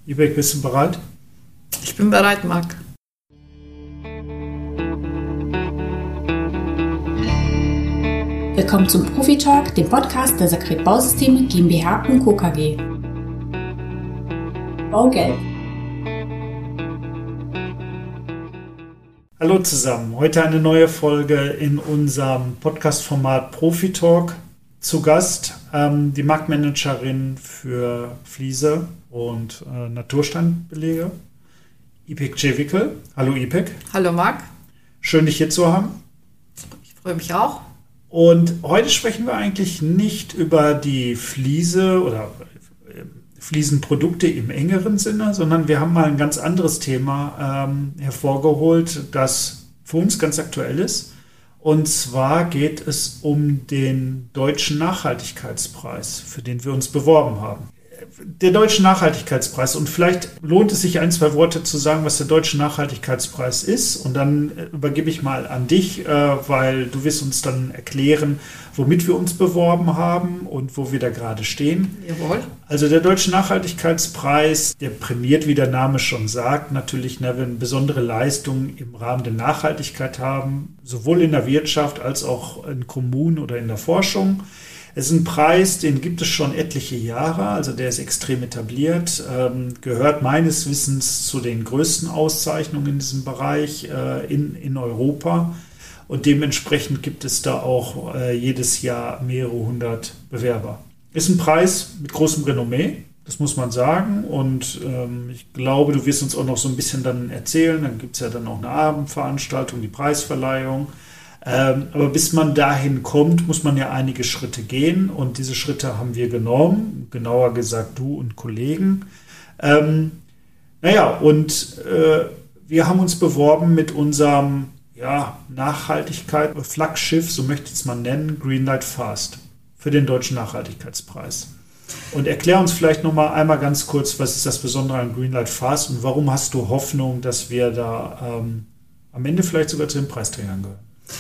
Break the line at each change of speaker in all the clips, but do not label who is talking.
Ibek, bist du bereit?
Ich bin bereit, Marc.
Willkommen zum Profi-Talk, dem Podcast der Sakret Bausysteme GmbH und Co. KG. Baugeld.
Hallo zusammen, heute eine neue Folge in unserem Podcast-Format Profi-Talk. Zu Gast die Marktmanagerin für Fliese und Natursteinbelege, Ibek Cevickel. Hallo Ibek.
Hallo Marc.
Schön, dich hier zu haben.
Ich freue mich auch.
Und heute sprechen wir eigentlich nicht über die Fliese oder Fliesenprodukte im engeren Sinne, sondern wir haben mal ein ganz anderes Thema hervorgeholt, das für uns ganz aktuell ist. Und zwar geht es um den Deutschen Nachhaltigkeitspreis, für den wir uns beworben haben. Der Deutsche Nachhaltigkeitspreis, und vielleicht lohnt es sich, ein, zwei Worte zu sagen, was der Deutsche Nachhaltigkeitspreis ist, und dann übergebe ich mal an dich, weil du wirst uns dann erklären, womit wir uns beworben haben und wo wir da gerade stehen.
Jawohl.
Also der Deutsche Nachhaltigkeitspreis, der prämiert, wie der Name schon sagt, natürlich, wenn besondere Leistungen im Rahmen der Nachhaltigkeit haben, sowohl in der Wirtschaft als auch in Kommunen oder in der Forschung. Es ist ein Preis, den gibt es schon etliche Jahre, also der ist extrem etabliert, gehört meines Wissens zu den größten Auszeichnungen in diesem Bereich in Europa, und dementsprechend gibt es da auch jedes Jahr mehrere hundert Bewerber. Ist ein Preis mit großem Renommee, das muss man sagen, und ich glaube, du wirst uns auch noch so ein bisschen dann erzählen, dann gibt es ja dann auch eine Abendveranstaltung, die Preisverleihung. Aber bis man dahin kommt, muss man ja einige Schritte gehen, und diese Schritte haben wir genommen, genauer gesagt du und Kollegen. Wir haben uns beworben mit unserem Nachhaltigkeit, Flaggschiff, so möchte ich es mal nennen, Greenlight Fast, für den Deutschen Nachhaltigkeitspreis. Und erklär uns vielleicht noch mal einmal ganz kurz, was ist das Besondere an Greenlight Fast und warum hast du Hoffnung, dass wir da am Ende vielleicht sogar zu den Preisträgern gehören?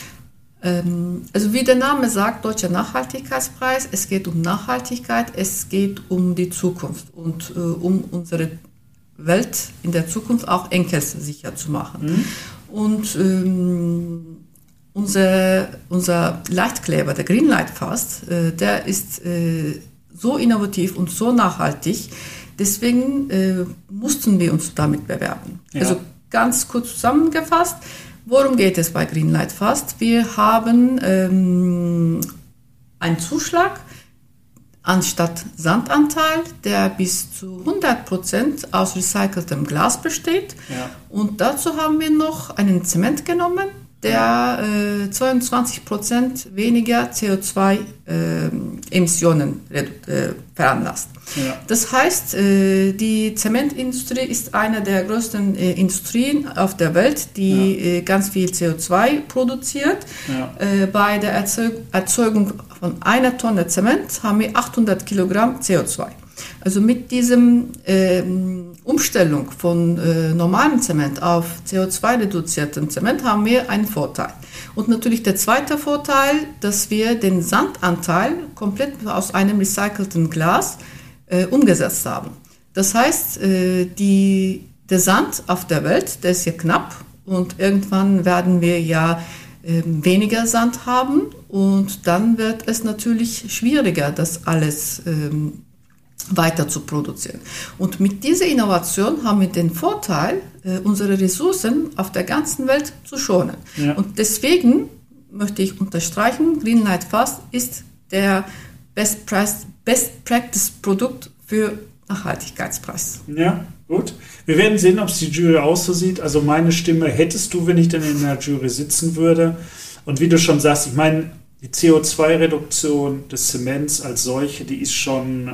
Also wie der Name sagt, Deutscher Nachhaltigkeitspreis, es geht um Nachhaltigkeit, es geht um die Zukunft und um unsere Welt in der Zukunft auch enkelsicher zu machen. Und unser Leitkleber, der Greenlight Fast, der ist so innovativ und so nachhaltig, deswegen mussten wir uns damit bewerben. Ja. Also ganz kurz zusammengefasst, worum geht es bei Greenlight Fast? Wir haben einen Zuschlag anstatt Sandanteil, der bis zu 100% aus recyceltem Glas besteht. Ja. Und dazu haben wir noch einen Zement genommen, der 22% weniger CO2-Emissionen veranlasst. Ja. Das heißt, die Zementindustrie ist eine der größten Industrien auf der Welt, die ganz viel CO2 produziert. Ja. Bei der Erzeugung von einer Tonne Zement haben wir 800 Kilogramm CO2. Also mit diesem Umstellung von normalem Zement auf CO2-reduzierten Zement haben wir einen Vorteil. Und natürlich der zweite Vorteil, dass wir den Sandanteil komplett aus einem recycelten Glas umgesetzt haben. Das heißt, der Sand auf der Welt, der ist ja knapp, und irgendwann werden wir ja weniger Sand haben, und dann wird es natürlich schwieriger, das alles weiter zu produzieren. Und mit dieser Innovation haben wir den Vorteil, unsere Ressourcen auf der ganzen Welt zu schonen. Ja. Und deswegen möchte ich unterstreichen, Greenlight Fast ist der Best Practice Produkt für Nachhaltigkeitspreis.
Ja, gut. Wir werden sehen, ob es die Jury auch so sieht. Also meine Stimme hättest du, wenn ich denn in der Jury sitzen würde. Und wie du schon sagst, ich meine, die CO2-Reduktion des Zements als solche, die ist schon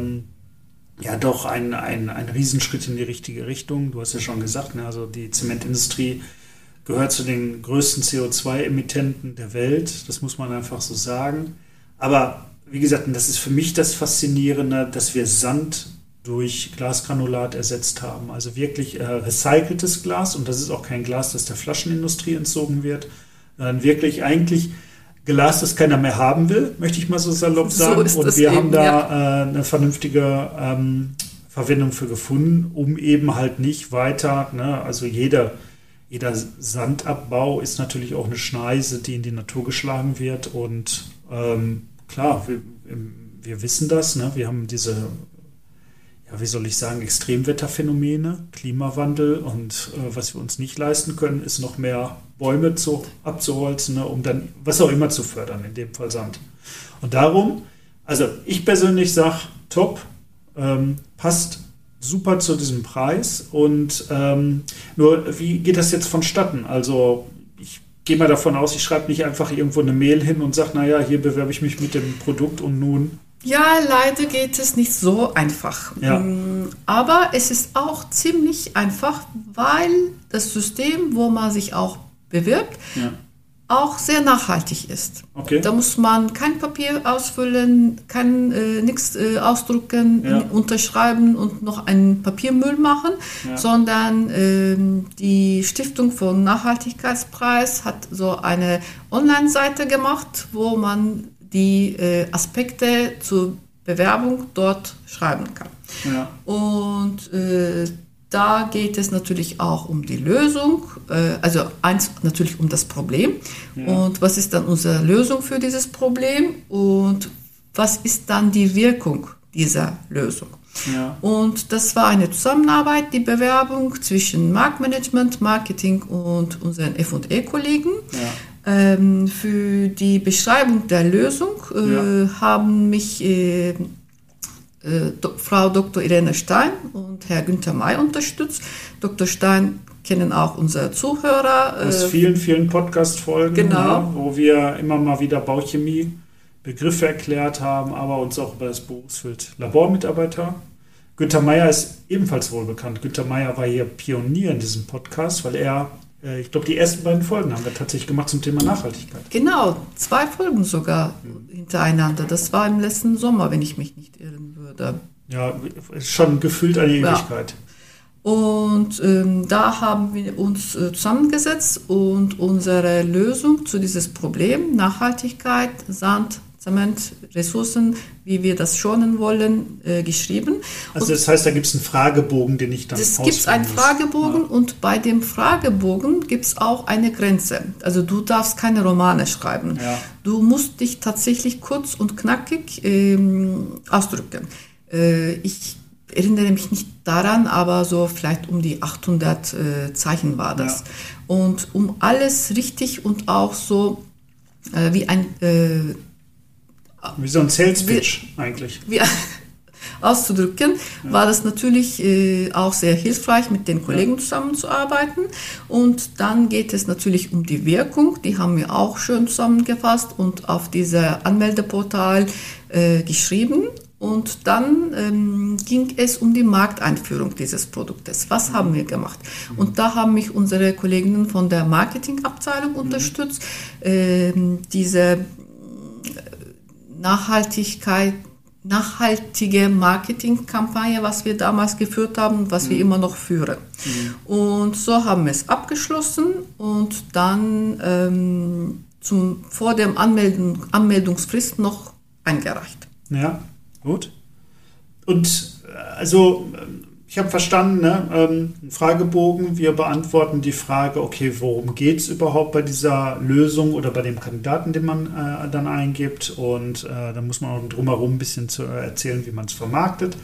doch ein Riesenschritt in die richtige Richtung. Du hast ja schon gesagt, also die Zementindustrie gehört zu den größten CO2-Emittenten der Welt. Das muss man einfach so sagen. Aber wie gesagt, und das ist für mich das Faszinierende, dass wir Sand durch Glasgranulat ersetzt haben. Also wirklich recyceltes Glas, und das ist auch kein Glas, das der Flaschenindustrie entzogen wird, sondern wirklich eigentlich Glas, das keiner mehr haben will, möchte ich mal so salopp sagen. So ist und wir haben da eine vernünftige Verwendung für gefunden, um eben halt nicht weiter, ne, also jeder Sandabbau ist natürlich auch eine Schneise, die in die Natur geschlagen wird. Und klar, wir wissen das, ne? Wir haben diese, ja, wie soll ich sagen, Extremwetterphänomene, Klimawandel, und was wir uns nicht leisten können, ist noch mehr Bäume abzuholzen, ne, um dann was auch immer zu fördern, in dem Fall Sand. Und darum, also ich persönlich sage, top, passt super zu diesem Preis. Und nur, wie geht das jetzt vonstatten? Also ich gehe mal davon aus, ich schreibe nicht einfach irgendwo eine Mail hin und sage, naja, hier bewerbe ich mich mit dem Produkt und nun.
Ja, leider geht es nicht so einfach.
Ja.
Aber es ist auch ziemlich einfach, weil das System, wo man sich auch bewirbt,
Ja.
auch sehr nachhaltig ist.
Okay.
Da muss man kein Papier ausfüllen, nichts ausdrucken,
Ja.
unterschreiben und noch einen Papiermüll machen,
Ja.
sondern die Stiftung von Nachhaltigkeitspreis hat so eine Online-Seite gemacht, wo man die Aspekte zur Bewerbung dort schreiben kann.
Ja.
Und da geht es natürlich auch um die Lösung, also natürlich um das Problem.
Ja.
Und was ist dann unsere Lösung für dieses Problem und was ist dann die Wirkung dieser Lösung?
Ja.
Und das war eine Zusammenarbeit, die Bewerbung zwischen Marktmanagement, Marketing und unseren F&E-Kollegen.
Ja.
Für die Beschreibung der Lösung haben mich Frau Dr. Irene Stein und Herr Günther May unterstützt. Dr. Stein kennen auch unsere Zuhörer.
Aus vielen, vielen Podcast-Folgen,
Genau.
ne, wo wir immer mal wieder Bauchemie Begriffe erklärt haben, aber uns auch über das Berufsfeld Labormitarbeiter. Günther Meyer ist ebenfalls wohl bekannt. Günther Meyer war hier Pionier in diesem Podcast, weil er, ich glaube, die ersten beiden Folgen haben wir tatsächlich gemacht zum Thema Nachhaltigkeit.
Genau, 2 Folgen sogar hintereinander. Das war im letzten Sommer, wenn ich mich nicht irren würde.
Ja, ist schon gefühlt eine Ewigkeit.
Und da haben wir uns zusammengesetzt und unsere Lösung zu dieses Problem, Nachhaltigkeit, Sand, Zement, Ressourcen, wie wir das schonen wollen, geschrieben.
Also das heißt, da gibt es einen Fragebogen, den ich dann ausfüllen muss.
Es gibt einen Fragebogen und bei dem Fragebogen gibt es auch eine Grenze. Also du darfst keine Romane schreiben.
Ja.
Du musst dich tatsächlich kurz und knackig ausdrücken. Ich erinnere mich nicht daran, aber so vielleicht um die 800 Zeichen war das.
Ja.
Und um alles richtig und auch so wie ein
wie so ein Sales Pitch eigentlich.
auszudrücken, war das natürlich auch sehr hilfreich, mit den Kollegen zusammenzuarbeiten. Und dann geht es natürlich um die Wirkung, die haben wir auch schön zusammengefasst und auf dieser Anmeldeportal geschrieben. Und dann ging es um die Markteinführung dieses Produktes. Was haben wir gemacht? Und da haben mich unsere Kolleginnen von der Marketingabteilung unterstützt, diese nachhaltige Marketingkampagne, was wir damals geführt haben und was wir immer noch führen. Und so haben wir es abgeschlossen und dann vor der Anmeldungsfrist noch eingereicht.
Ja, gut. Und also ich habe verstanden, ne, ein Fragebogen, wir beantworten die Frage, okay, worum geht es überhaupt bei dieser Lösung oder bei dem Kandidaten, den man dann eingibt, und da muss man auch drumherum ein bisschen zu erzählen, wie man es vermarktet.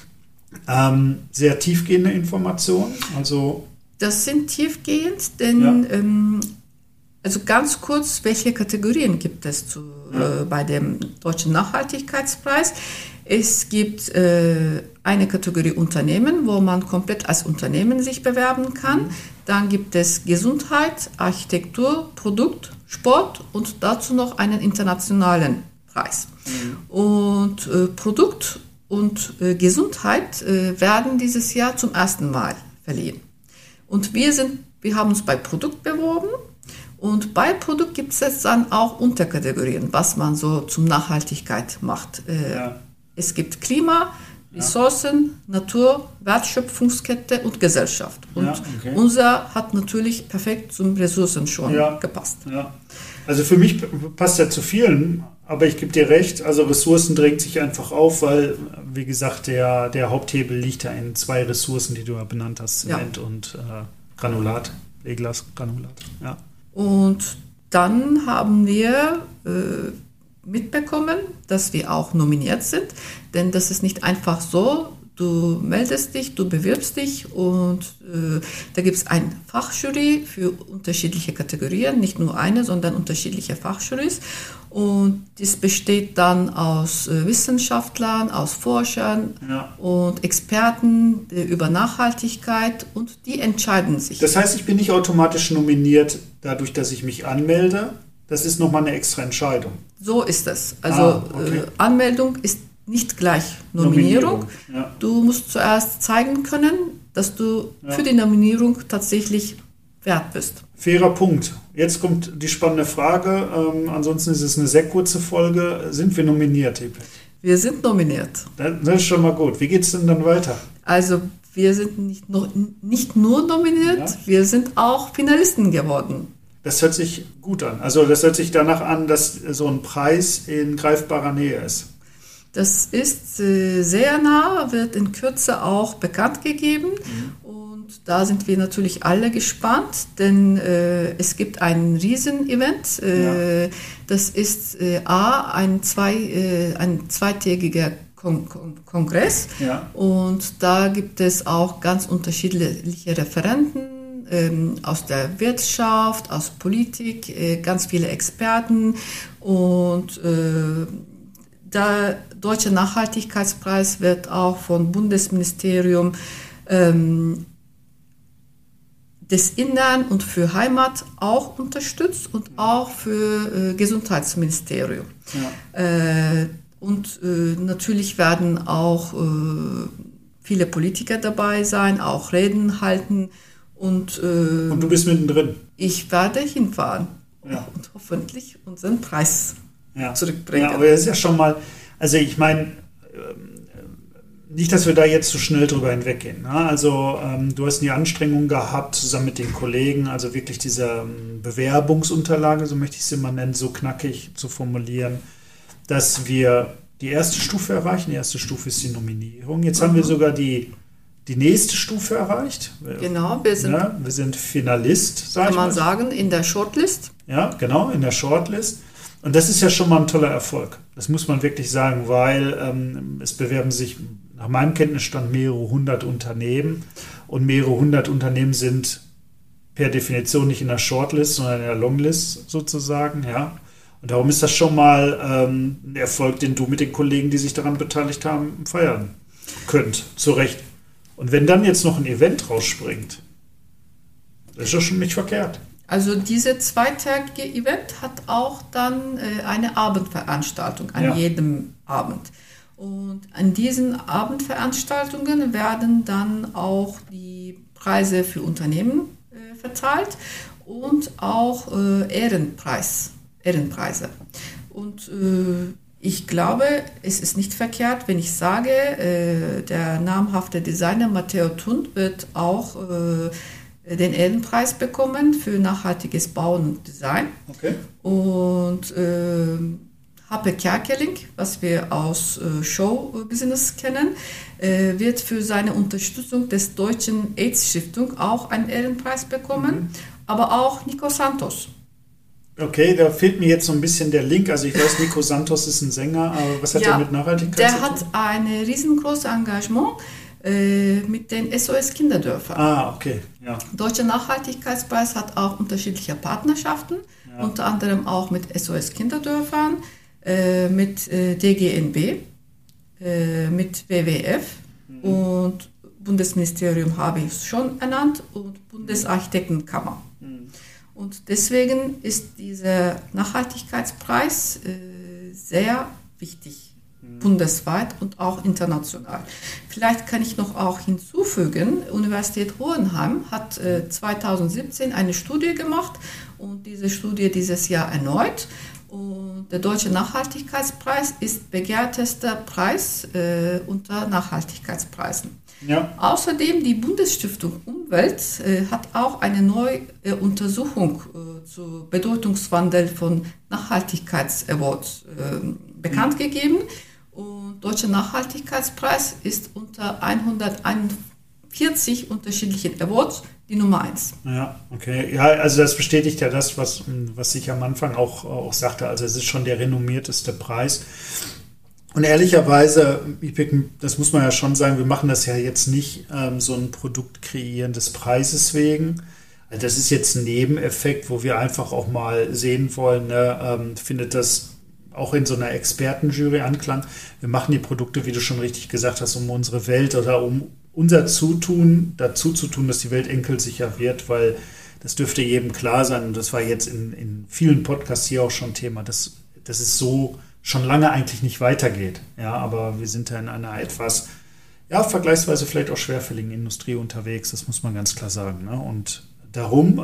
Sehr tiefgehende Informationen, also... Das
sind tiefgehend, denn also ganz kurz, welche Kategorien gibt es bei dem Deutschen Nachhaltigkeitspreis? Es gibt eine Kategorie Unternehmen, wo man komplett als Unternehmen sich bewerben kann. Dann gibt es Gesundheit, Architektur, Produkt, Sport und dazu noch einen internationalen Preis. Und Produkt und Gesundheit werden dieses Jahr zum ersten Mal verliehen. Und wir haben uns bei Produkt beworben. Und bei Produkt gibt es jetzt dann auch Unterkategorien, was man so zum Nachhaltigkeit macht. Es gibt Klima, Ressourcen, Natur, Wertschöpfungskette und Gesellschaft. Und unser hat natürlich perfekt zum Ressourcen schon gepasst.
Ja. Also für mich passt ja zu vielen Aber ich gebe dir recht, also Ressourcen drängt sich einfach auf, weil, wie gesagt, der Haupthebel liegt ja in 2 Ressourcen, die du ja benannt hast, Zement und Granulat, Leglasgranulat. Ja.
Und dann haben wir mitbekommen, dass wir auch nominiert sind, denn das ist nicht einfach so, du meldest dich, du bewirbst dich und da gibt es ein Fachjury für unterschiedliche Kategorien, nicht nur eine, sondern unterschiedliche Fachjurys. Und das besteht dann aus Wissenschaftlern, aus Forschern und Experten über Nachhaltigkeit und die entscheiden sich.
Das heißt, ich bin nicht automatisch nominiert dadurch, dass ich mich anmelde. Das ist nochmal eine extra Entscheidung.
So ist es. Also Anmeldung ist nicht gleich Nominierung. Ja. Du musst zuerst zeigen können, dass du für die Nominierung tatsächlich wert bist.
Fairer Punkt. Jetzt kommt die spannende Frage. Ansonsten ist es eine sehr kurze Folge. Sind wir nominiert, Epe?
Wir sind nominiert.
Das ist schon mal gut. Wie geht es denn dann weiter?
Also wir sind nicht nur nominiert, wir sind auch Finalisten geworden.
Das hört sich gut an. Also das hört sich danach an, dass so ein Preis in greifbarer Nähe ist.
Das ist sehr nah, wird in Kürze auch bekannt gegeben. Und da sind wir natürlich alle gespannt, denn es gibt ein Riesenevent. Das ist ein zweitägiger Kongress. Ja. Und da gibt es auch ganz unterschiedliche Referenten aus der Wirtschaft, aus Politik, ganz viele Experten und der Deutsche Nachhaltigkeitspreis wird auch vom Bundesministerium des Innern und für Heimat auch unterstützt und auch für Gesundheitsministerium. Ja. Und natürlich werden auch viele Politiker dabei sein, auch Reden halten. Und
du bist mittendrin?
Ich werde hinfahren und hoffentlich unseren Preis zurückbringen.
Ja, aber das ist ja schon mal, also ich meine, nicht, dass wir da jetzt zu schnell drüber hinweggehen. Ne? Also du hast die Anstrengung gehabt, zusammen mit den Kollegen, also wirklich diese Bewerbungsunterlage, so möchte ich sie mal nennen, so knackig zu formulieren, dass wir die erste Stufe erreichen. Die erste Stufe ist die Nominierung. Jetzt haben wir sogar die nächste Stufe erreicht.
Genau, wir
sind Finalist,
kann man sagen, in der Shortlist.
Ja, genau, in der Shortlist. Und das ist ja schon mal ein toller Erfolg. Das muss man wirklich sagen, weil es bewerben sich nach meinem Kenntnisstand mehrere hundert Unternehmen. Und mehrere hundert Unternehmen sind per Definition nicht in der Shortlist, sondern in der Longlist sozusagen. Ja. Und darum ist das schon mal ein Erfolg, den du mit den Kollegen, die sich daran beteiligt haben, feiern könnt. Zu Recht. Und wenn dann jetzt noch ein Event rausspringt, das ist ja schon nicht verkehrt.
Also diese zweitägige Event hat auch dann eine Abendveranstaltung an jedem Abend. Und an diesen Abendveranstaltungen werden dann auch die Preise für Unternehmen verteilt und auch Ehrenpreise. Und ich glaube, es ist nicht verkehrt, wenn ich sage, der namhafte Designer Matteo Thun wird auch den Ehrenpreis bekommen für nachhaltiges Bauen und Design. Okay. Und Happe Kerkeling, was wir aus Showbusiness kennen, wird für seine Unterstützung des Deutschen AIDS-Stiftung auch einen Ehrenpreis bekommen, aber auch Nico Santos.
Okay, da fehlt mir jetzt so ein bisschen der Link. Also ich weiß, Nico Santos ist ein Sänger, aber was hat er mit Nachhaltigkeit zu tun?
Der hat ein riesengroßes Engagement mit den SOS Kinderdörfern.
Ah, okay. Ja.
Deutscher Nachhaltigkeitspreis hat auch unterschiedliche Partnerschaften, unter anderem auch mit SOS Kinderdörfern, mit DGNB, mit WWF und Bundesministerium habe ich schon ernannt und Bundesarchitektenkammer. Und deswegen ist dieser Nachhaltigkeitspreis sehr wichtig. Bundesweit und auch international. Vielleicht kann ich noch auch hinzufügen, Universität Hohenheim hat 2017 eine Studie gemacht und diese Studie dieses Jahr erneut. Und der Deutsche Nachhaltigkeitspreis ist begehrtester Preis unter Nachhaltigkeitspreisen. Ja. Außerdem die Bundesstiftung Umwelt hat auch eine neue Untersuchung zu Bedeutungswandel von Nachhaltigkeitsawards bekannt gegeben. Und Deutscher Nachhaltigkeitspreis ist unter 141 unterschiedlichen Awards die Nummer 1.
Ja, okay. Ja, also das bestätigt ja das, was ich am Anfang auch sagte. Also es ist schon der renommierteste Preis. Und ehrlicherweise, das muss man ja schon sagen, wir machen das ja jetzt nicht so ein Produkt kreieren des Preises wegen. Also das ist jetzt ein Nebeneffekt, wo wir einfach auch mal sehen wollen, findet das auch in so einer Expertenjury Anklang. Wir machen die Produkte, wie du schon richtig gesagt hast, um unsere Welt oder um unser dazu zu tun, dass die Welt enkelsicher wird, weil das dürfte jedem klar sein. Und das war jetzt in vielen Podcasts hier auch schon Thema, dass es so schon lange eigentlich nicht weitergeht. Ja, aber wir sind ja in einer etwas, vergleichsweise vielleicht auch schwerfälligen Industrie unterwegs. Das muss man ganz klar sagen. Ne? Und darum,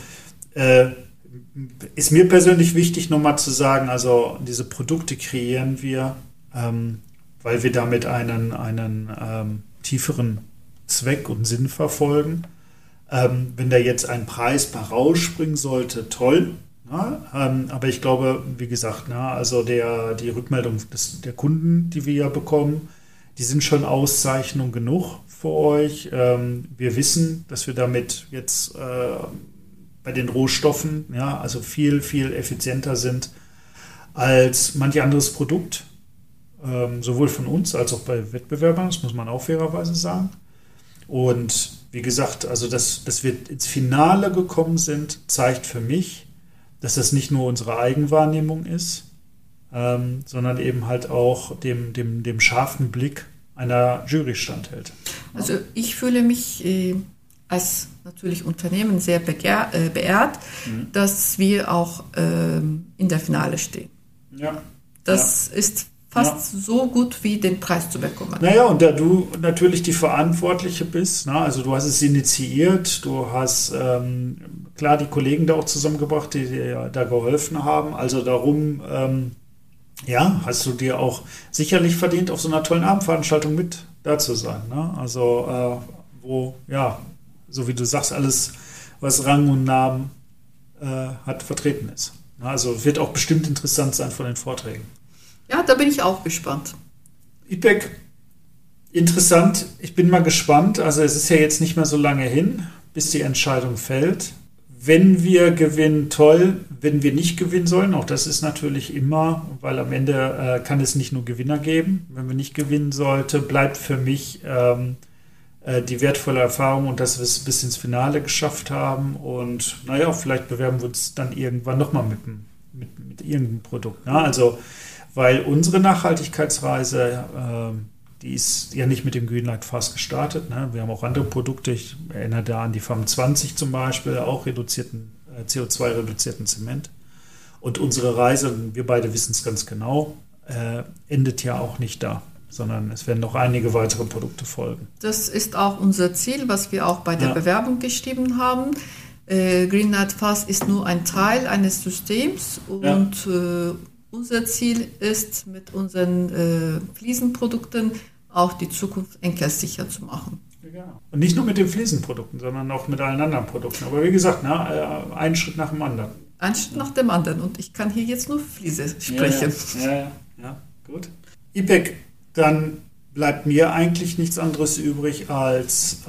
ist mir persönlich wichtig, nochmal zu sagen, also diese Produkte kreieren wir, weil wir damit einen tieferen Zweck und Sinn verfolgen. Wenn da jetzt ein Preis bei rausspringen sollte, toll. Aber ich glaube, wie gesagt, also die Rückmeldung der Kunden, die wir ja bekommen, die sind schon Auszeichnung genug für euch. Wir wissen, dass wir damit jetzt bei den Rohstoffen also viel, viel effizienter sind als manch anderes Produkt, sowohl von uns als auch bei Wettbewerbern, das muss man auch fairerweise sagen. Und wie gesagt, also dass wir ins Finale gekommen sind, zeigt für mich, dass das nicht nur unsere Eigenwahrnehmung ist, sondern eben halt auch dem scharfen Blick einer Jury standhält.
Also ich fühle mich als natürlich Unternehmen sehr beehrt, dass wir auch in der Finale stehen.
Ja.
Das ist fast so gut wie den Preis zu bekommen.
Naja, und da du natürlich die Verantwortliche bist, also du hast es initiiert, du hast klar die Kollegen da auch zusammengebracht, die dir da geholfen haben, also darum hast du dir auch sicherlich verdient, auf so einer tollen Abendveranstaltung mit da zu sein. Ne? Also wo, so wie du sagst, alles, was Rang und Namen hat, vertreten ist. Also wird auch bestimmt interessant sein von den Vorträgen.
Ja, da bin ich auch gespannt.
IPEC, interessant. Ich bin mal gespannt. Also es ist ja jetzt nicht mehr so lange hin, bis die Entscheidung fällt. Wenn wir gewinnen, toll. Wenn wir nicht gewinnen sollen, auch das ist natürlich immer, weil am Ende kann es nicht nur Gewinner geben. Wenn wir nicht gewinnen sollte, bleibt für mich die wertvolle Erfahrung und dass wir es bis ins Finale geschafft haben. Und vielleicht bewerben wir uns dann irgendwann nochmal mit irgendeinem Produkt. Ne? Also weil unsere Nachhaltigkeitsreise, die ist ja nicht mit dem Greenlight Fast gestartet. Ne? Wir haben auch andere Produkte. Ich erinnere da an die FAM 20 zum Beispiel, auch CO2-reduzierten Zement. Und unsere Reise, wir beide wissen es ganz genau, endet ja auch nicht da, sondern es werden noch einige weitere Produkte folgen.
Das ist auch unser Ziel, was wir auch bei der Bewerbung geschrieben haben. Greenlight Fast ist nur ein Teil eines Systems und unser Ziel ist, mit unseren Fliesenprodukten auch die Zukunft enkelsicher zu machen.
Ja. Und nicht nur mit den Fliesenprodukten, sondern auch mit allen anderen Produkten. Aber wie gesagt, ein Schritt nach dem anderen.
Ein Schritt nach dem anderen. Und ich kann hier jetzt nur Fliese sprechen.
Ja, gut. IPEC, dann bleibt mir eigentlich nichts anderes übrig, als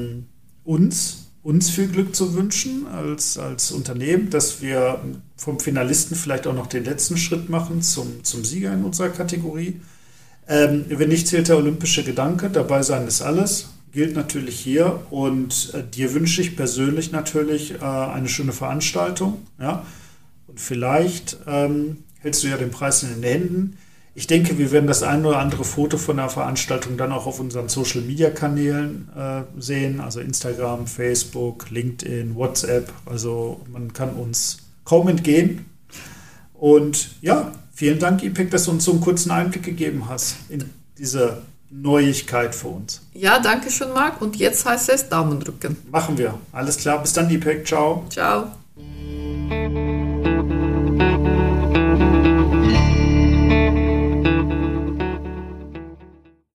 uns viel Glück zu wünschen als Unternehmen, dass wir vom Finalisten vielleicht auch noch den letzten Schritt machen zum Sieger in unserer Kategorie. Wenn nicht, zählt der olympische Gedanke, dabei sein ist alles, gilt natürlich hier. Und dir wünsche ich persönlich natürlich eine schöne Veranstaltung. Ja? Und vielleicht hältst du ja den Preis in den Händen. Ich denke, wir werden das ein oder andere Foto von der Veranstaltung dann auch auf unseren Social-Media-Kanälen sehen, also Instagram, Facebook, LinkedIn, WhatsApp. Also man kann uns kaum entgehen. Und vielen Dank, IPEC, dass du uns so einen kurzen Einblick gegeben hast in diese Neuigkeit für uns.
Ja, danke schön, Marc. Und jetzt heißt es Daumen drücken.
Machen wir. Alles klar. Bis dann, IPEC. Ciao.
Ciao.